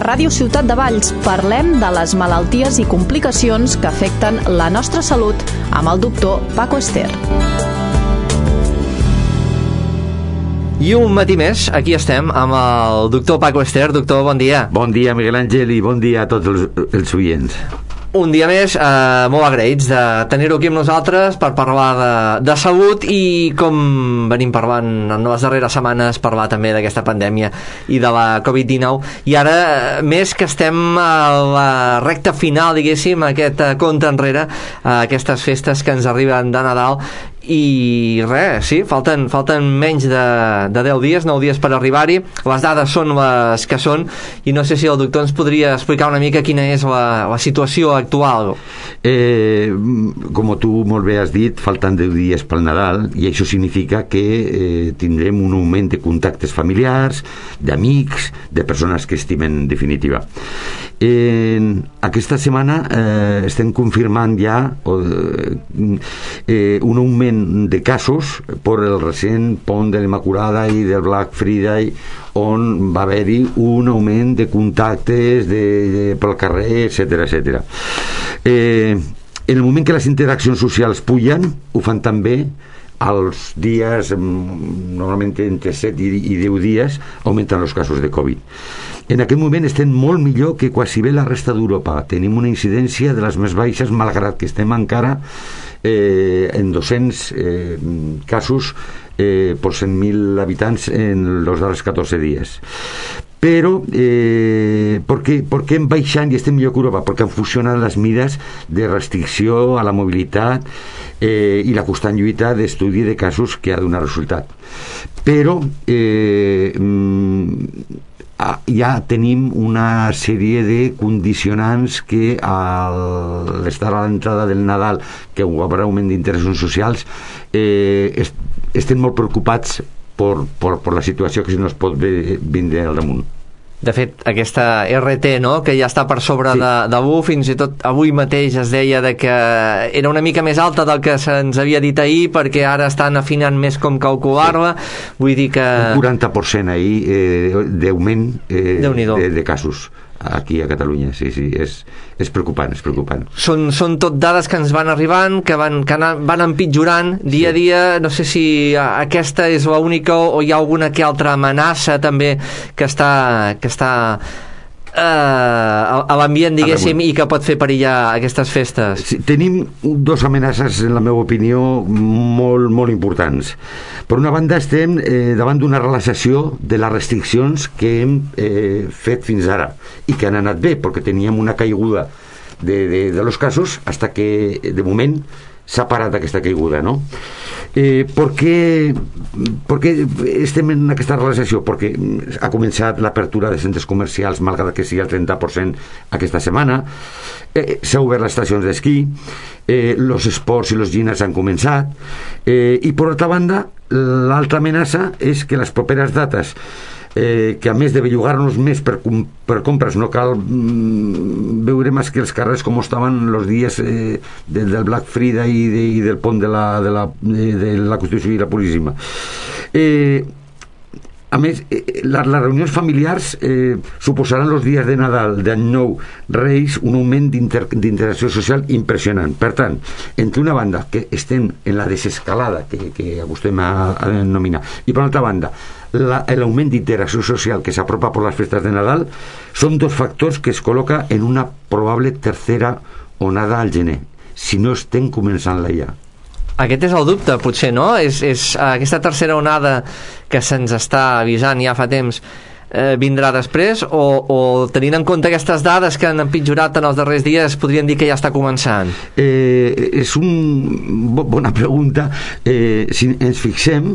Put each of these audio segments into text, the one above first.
Ràdio Ciutat de Valls parlem de les malalties i complicacions que afecten la nostra salut amb el doctor Paco Ester. I un matí més, aquí estem amb el doctor Paco Ester. Doctor, bon dia. Bon dia, Miguel Àngel, i bon dia a tots els oients. Un dia més, molt agraïts de tenir-ho aquí amb nosaltres per parlar de salut i, com venim parlant en les darreres setmanes, parlar també d'aquesta pandèmia i de la Covid-19. I ara, més que estem a la recta final, diguéssim, aquest compte enrere, aquestes festes que ens arriben de Nadal. I res, sí, falten menys de 10 dies, 9 dies per arribar-hi. Les dades són les que són i no sé si el doctor ens podria explicar una mica quina és la situació actual. Com tu molt bé has dit, falten 10 dies pel Nadal i això significa que tindrem un augment de contactes familiars, d'amics, de persones que estimen en definitiva. Aquesta setmana estem confirmant ja un augment de casos per el recent pont de l'Immaculada i del Black Friday, on va haver-hi un augment de contactes pel carrer, etc. En el moment que les interaccions socials pugen, ho fan també als dies, normalment entre 7 i 10 dies augmenten els casos de Covid. En aquest moment estem molt millor que quasi bé la resta d'Europa. Tenim una incidència de les més baixes, malgrat que estem encara en 200 casos per 100.000 habitants en els darrers 14 dies. Però per què hem baixat i estem millor que Europa? Perquè han funcionat les mides de restricció a la mobilitat i la constant lluita d'estudi de casos que ha donat resultat. Però ja tenim una sèrie de condicionants que a l'estar a l'entrada del Nadal, que hi haurà augment d'interessos socials, estem molt preocupats per la situació que si no es pot vindre al damunt. De fet, aquesta RT, no?, que ja està per sobre de l'1, fins i tot avui mateix es deia que era una mica més alta del que se'ns havia dit ahir, perquè ara estan afinant més com calcular-la. Vull dir que... Un 40% ahir d'augment de casos aquí a Catalunya, sí, és preocupant, és preocupant. Són tot dades que ens van arribant, que van empitjorant dia a dia. No sé si aquesta és l'única o hi ha alguna que altra amenaça també que està a l'ambient, diguéssim, i que pot fer perillar aquestes festes. Sí, tenim dos amenaces, en la meva opinió, molt, molt importants. Per una banda, estem davant d'una relaxació de les restriccions que hem fet fins ara i que han anat bé, perquè teníem una caiguda de los casos hasta que, de moment, s'ha parat aquesta caiguda, no? Per què estem en aquesta relaxació? Perquè ha començat l'apertura de centres comercials, malgrat que sigui el 30% aquesta setmana, s'ha obert les estacions d'esquí, els esports i els gimnasos han començat, i per altra banda, l'altra amenaça és que les properes dates, que a més de bellugar-nos més per compres, no cal veure més que els carrers com estaven els dies del Black Friday i del pont de la Constitució i la Puríssima. A més, les reunions familiars suposaran els dies de Nadal, d'Any Nou, Reis, un augment d'interacció social impressionant. Per tant, entre una banda, que estem en la desescalada que vostè m'ha anomenat, i per altra banda, l'augment d'interacció social que s'apropa per les festes de Nadal, són dos factors que es col·loca en una probable tercera onada al gener, si no estem començant-la ja. Aquest és el dubte, potser, no? És aquesta tercera onada que se'ns està avisant ja fa temps, vindrà després, o tenint en compte aquestes dades que han empitjorat en els darrers dies, podríem dir que ja està començant? És una bona pregunta. Si ens fixem,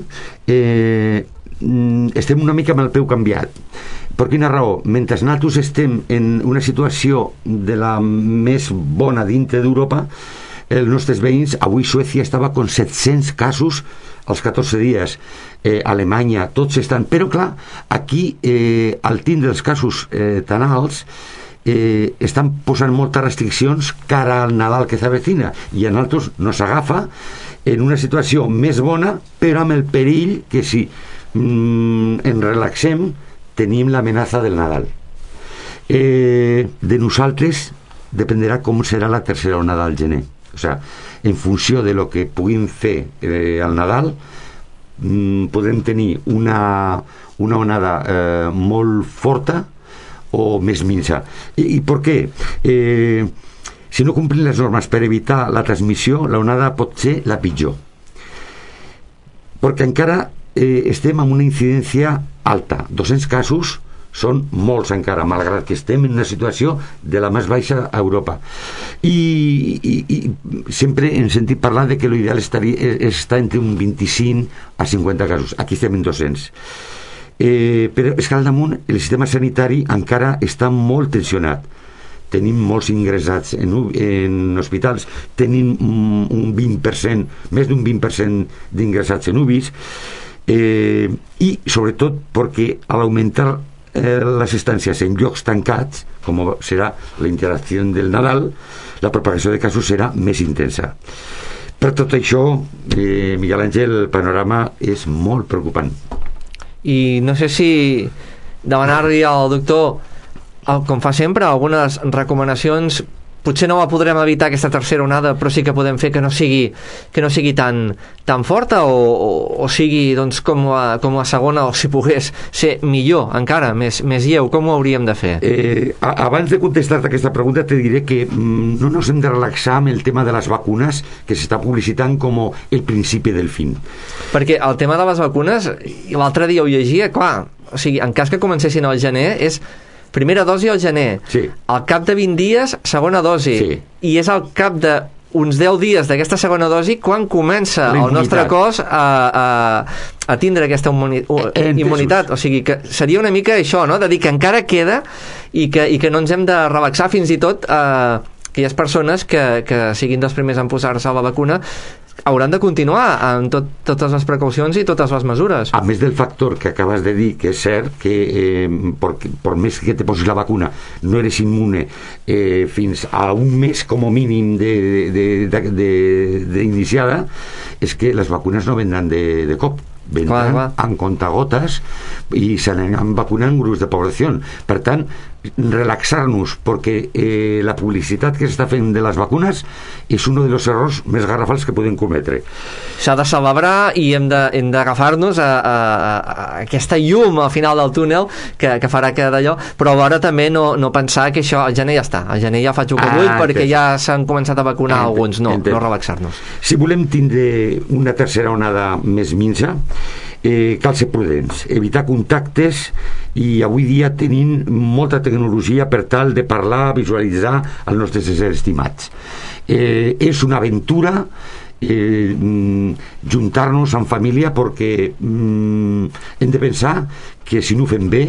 estem una mica amb el peu canviat. Per quina raó? Mentre nosaltres estem en una situació de la més bona dintre d'Europa, els nostres veïns, avui Suècia estava con 700 casos als 14 dies, Alemanya, tots estan, però clar, aquí al tindre els casos tan alts, estan posant moltes restriccions cara al Nadal que s'avecina, i a nosaltres nos agafa en una situació més bona, però amb el perill que si ens relaxem tenim l'amenaça del Nadal. De nosaltres dependrà com serà la tercera onada al gener. O sigui, en funció de lo que puguin fer al Nadal, podem tenir una onada molt forta o més minsa. I per què? Si no complim les normes per evitar la transmissió, la onada pot ser la pitjor. Perquè encara estem amb una incidència alta. 200 casos són molts encara, malgrat que estem en una situació de la més baixa a Europa. I sempre hem sentit parlar de que l'ideal està entre un 25 a 50 casos. Aquí estem en 200. Però és que al damunt el sistema sanitari encara està molt tensionat. Tenim molts ingressats en hospitals, tenim un 20%, més d'un 20% d'ingressats en UBIs, i sobretot perquè a l'augmentar les estàncies en llocs tancats, com serà la interacció del Nadal, la propagació de casos serà més intensa. Per tot això, Miguel Àngel, el panorama és molt preocupant. I no sé si demanar-li al doctor, com fa sempre, algunes recomanacions. Potser no la podrem evitar, aquesta tercera onada, però sí que podem fer que no sigui tan forta, o sigui doncs, com la segona, o si pogués ser millor encara, més lleu. Com ho hauríem de fer? Abans de contestar-te aquesta pregunta, te diré que no ens hem de relaxar amb el tema de les vacunes, que s'està publicitant com el principi del fin. Perquè el tema de les vacunes, l'altre dia ho llegia, clar, o sigui, en cas que comencessin al gener, és primera dosi al gener, sí. Al cap de 20 dies, segona dosi, sí. I és al cap d'uns 10 dies d'aquesta segona dosi quan comença el nostre cos a tindre aquesta immunitat. O sigui, que seria una mica això, no?, de dir que encara queda i que no ens hem de relaxar, fins i tot aquelles persones que siguin dels primers en posar-se la vacuna hauran de continuar amb totes les precaucions i totes les mesures. A més del factor que acabes de dir, que és cert que per més que te posis la vacuna no eres immune fins a un mes com a mínim d'iniciada, és que les vacunes no vendran de cop, vendran en contagotes i s'aniran vacunant grups de població. Per tant, relaxar-nos, perquè la publicitat que s'està fent de les vacunes és un dels errors més garrafals que podem cometre. S'ha de celebrar i hem d'agafar-nos a aquesta llum al final del túnel que farà que d'allò, però alhora també no pensar que això al gener ja està, al gener ja faig el que vull perquè ja s'han començat a vacunar alguns. No relaxar-nos. Si volem tindre una tercera onada més minsa, cal ser prudents, evitar contactes, i avui dia tenim molta tecnologia per tal de parlar, visualitzar els nostres éssers estimats. És una aventura juntar-nos en família, perquè hem de pensar que si no ho fem bé,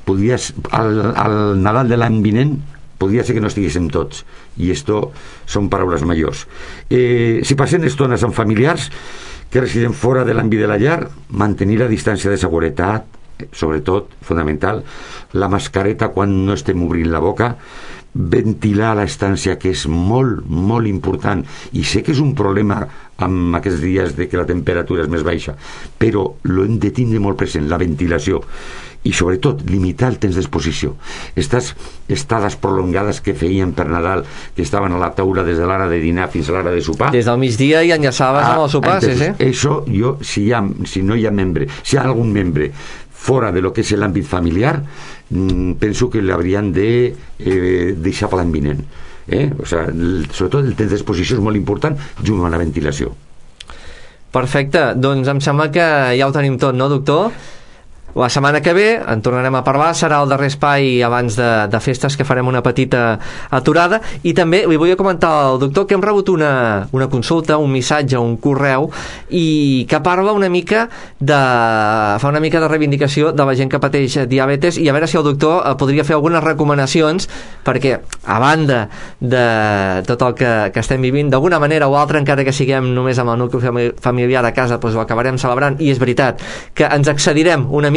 al Nadal de l'any vinent podria ser que no estiguéssim tots, i esto són paraules majors. Si passem estones amb familiars que resideixen fora de l'àmbit de la llar, mantenir la distància de seguretat, sobretot, fonamental, la mascareta quan no estem obrint la boca, ventilar l'estància, que és molt, molt important, i sé que és un problema amb aquests dies de que la temperatura és més baixa, però lo hem de tindre molt present, la ventilació, i sobretot limitar el temps d'exposició. Estas estades prolongades que feien per Nadal, que estaven a la taula des de l'hora de dinar fins a l'hora de sopar, des del migdia i enllaçaves amb el sopar. Entonces, això jo, si no hi ha membre, si hi ha algun membre fora de lo que és l'àmbit familiar, penso que l'haurien de deixar per l'any vinent. O sigui, sobretot el temps d'exposició és molt important, junt amb la ventilació. Perfecte, doncs em sembla que ja ho tenim tot, no, doctor? La setmana que ve en tornarem a parlar, serà el darrer espai abans de festes, que farem una petita aturada. I també li volia comentar al doctor que hem rebut una consulta, un missatge, un correu, i que parla fa una mica de reivindicació de la gent que pateix diabetes, i a veure si el doctor podria fer algunes recomanacions, perquè a banda de tot el que estem vivint, d'alguna manera o altra, encara que siguem només amb el nucli familiar a casa, doncs ho acabarem celebrant, i és veritat que ens excedirem una mica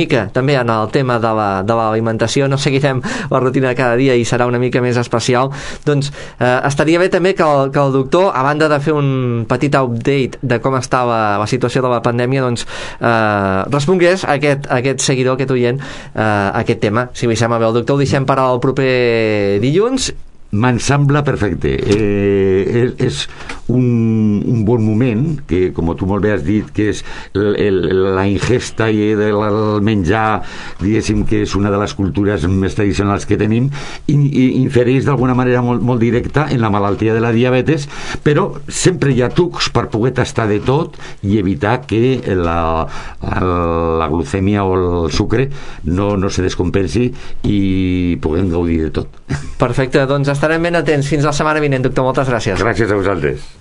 mica també en el tema de l'alimentació, no seguirem la rutina de cada dia i serà una mica més especial, doncs estaria bé també que el doctor, a banda de fer un petit update de com està la situació de la pandèmia, doncs respongués a aquest seguidor, aquest oient, aquest tema. Si li sembla bé, el doctor ho deixem per al proper dilluns. Me'n sembla perfecte. És un bon moment, que com tu molt bé has dit, que és la ingesta del menjar, diguéssim que és una de les cultures més tradicionals que tenim, i infereix d'alguna manera molt directa en la malaltia de la diabetes, però sempre hi ha trucs per poder tastar de tot i evitar que la glucèmia o el sucre no se descompensi i puguem gaudir de tot. Perfecte, doncs estarem ben atents. Fins la setmana vinent, doctor. Moltes gràcies. Gràcies a vosaltres.